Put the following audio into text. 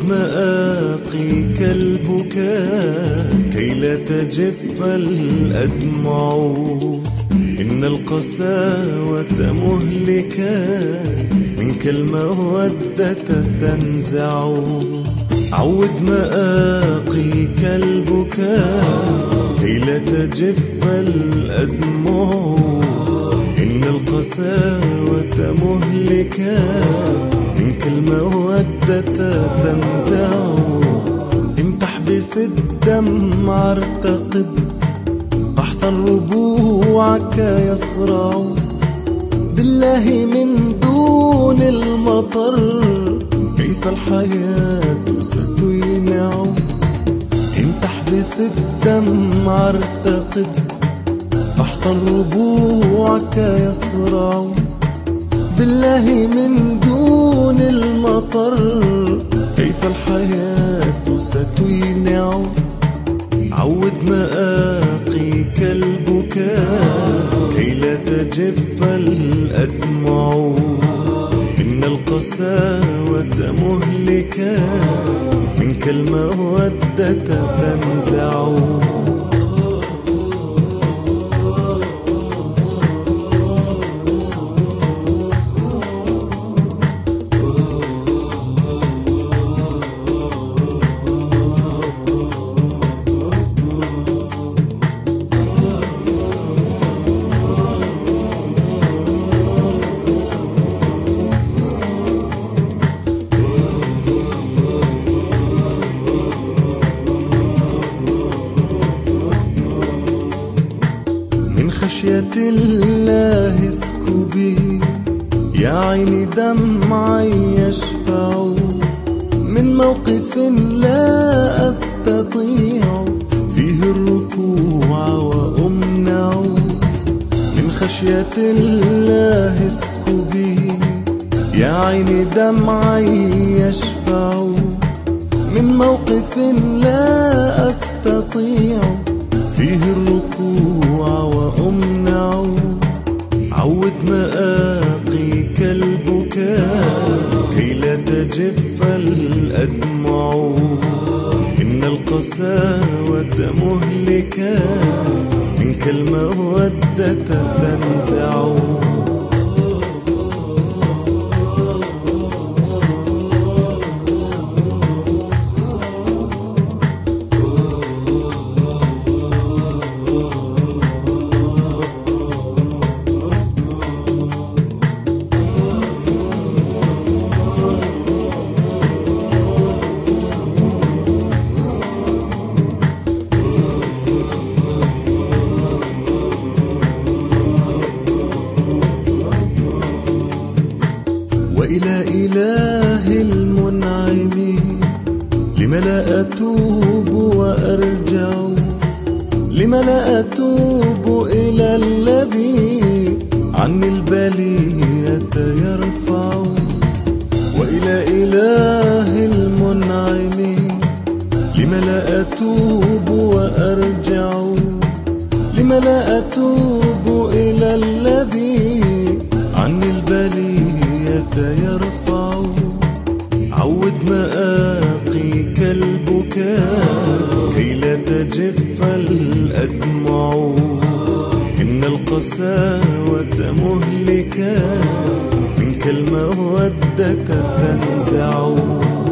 مآقيك البكاء كي لا تجف الأدمع. إن القساوة مهلكة منك المودة تنزع. عود مآقيك البكاء كي لا تجف الأدمع. إن القساوة مهلكة منك المودة تنزع. إن تحبس الدمع ارتقب قحطا ربوعك يصرع. بالله من دون المطر كيف الحياة ستينع. إن تحبس الدمع ارتقب قحطا ربوعك يصرع. بالله من دون المطر كيف الحياة ستينع. عود مآقيك البكاء كي لا تجف الأدمع. إن القساوة مهلكة منك المودة تنزع. من خشية الله اسكبي يا عيني دمعي يشفع. من موقف لا أستطيع فيه الركوع وأمنع. من خشية الله اسكبي يا عيني دمعي يشفع. من موقف لا أستطيع فيه الركوع وأمنع. عود مآقيك البكاء كي لا تجف الأدمع. إن القساوة مهلكة منك المودة تنزع. وإلى إله المنعم لم لا أتوب وأرجع. لم لا أتوب إلى الذي عني البلية يرفع. وإلى إله المنعم لم لا أتوب وأرجع. لم لا أتوب إلى الذي عني البلية يرفع. عود مآقيك البكاء كي لا تجف الأدمع. إن القساوة مهلكة منك المودة تنزع.